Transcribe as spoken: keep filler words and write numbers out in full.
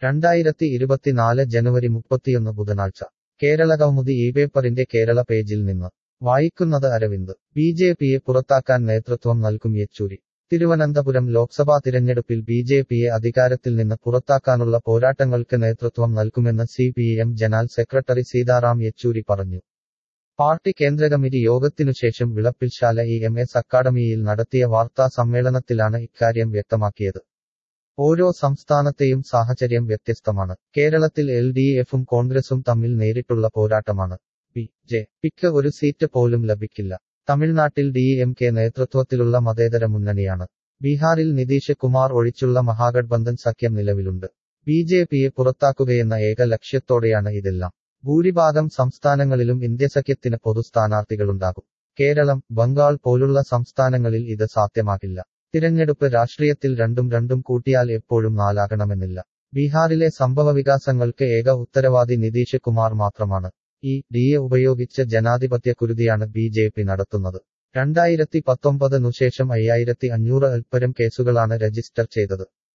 രണ്ടായിരത്തി ഇരുപത്തിനാല് ജനുവരി മുപ്പത്തിയൊന്ന് ബുധനാഴ്ച കേരളകൗമുദി ഈ പേപ്പറിന്റെ കേരള പേജിൽ നിന്ന് വായിക്കുന്നത് അരവിന്ദ് ബി ജെ പിയെ പുറത്താക്കാൻ നേതൃത്വം നൽകും യെച്ചൂരി തിരുവനന്തപുരം ലോക്സഭാ തിരഞ്ഞെടുപ്പിൽ ബി ജെ പിയെ അധികാരത്തിൽ നിന്ന് പുറത്താക്കാനുള്ള പോരാട്ടങ്ങൾക്ക് നേതൃത്വം നൽകുമെന്ന് C P M general secretary Sitaram Yechury പറഞ്ഞു. പാർട്ടി കേന്ദ്രകമ്മിറ്റി യോഗത്തിനുശേഷം വിളപ്പിൽശാല ഇ എം എസ് അക്കാഡമിയിൽ നടത്തിയ വാർത്താ സമ്മേളനത്തിലാണ് ഇക്കാര്യം വ്യക്തമാക്കിയത്. ഓരോ സംസ്ഥാനത്തെയും സാഹചര്യം വ്യത്യസ്തമാണ്. കേരളത്തിൽ എൽ ഡി എഫും കോൺഗ്രസും തമ്മിൽ നേരിട്ടുള്ള പോരാട്ടമാണ്. ബി ജെ പിക്ക് ഒരു സീറ്റ് പോലും ലഭിക്കില്ല. തമിഴ്നാട്ടിൽ ഡി എം കെ നേതൃത്വത്തിലുള്ള മതേതര മുന്നണിയാണ്. ബീഹാറിൽ നിതീഷ് കുമാർ ഒഴിച്ചുള്ള മഹാഗഡ്ബന്ധൻ സഖ്യം നിലവിലുണ്ട്. ബി ജെ പിയെ പുറത്താക്കുകയെന്ന ഏക ലക്ഷ്യത്തോടെയാണ് ഇതെല്ലാം. ഭൂരിഭാഗം സംസ്ഥാനങ്ങളിലും ഇന്ത്യ സഖ്യത്തിന് പൊതു സ്ഥാനാർത്ഥികളുണ്ടാകും. കേരളം, ബംഗാൾ പോലുള്ള സംസ്ഥാനങ്ങളിൽ ഇത് സാധ്യമാകില്ല. തിരഞ്ഞെടുപ്പ് രാഷ്ട്രീയത്തിൽ രണ്ടും രണ്ടും കൂട്ടിയാൽ എപ്പോഴും നാലാകണമെന്നില്ല. ബീഹാറിലെ സംഭവവികാസങ്ങൾക്ക് ഏക ഉത്തരവാദി നിതീഷ് കുമാർ മാത്രമാണ്. ഈ ഡിയെ ഉപയോഗിച്ച് ജനാധിപത്യ കുരുതിയാണ് ബി ജെ പി നടത്തുന്നത്. രണ്ടായിരത്തി പത്തൊമ്പതിനു ശേഷം അയ്യായിരത്തി അഞ്ഞൂറ് അൽപ്പരം കേസുകളാണ് രജിസ്റ്റർ ചെയ്തത്.